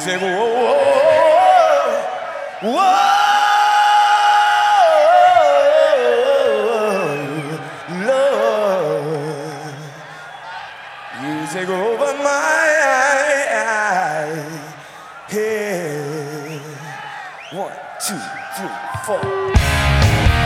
say, whoa, whoa, Lord, you take over my head. 1, 2, 3, 4.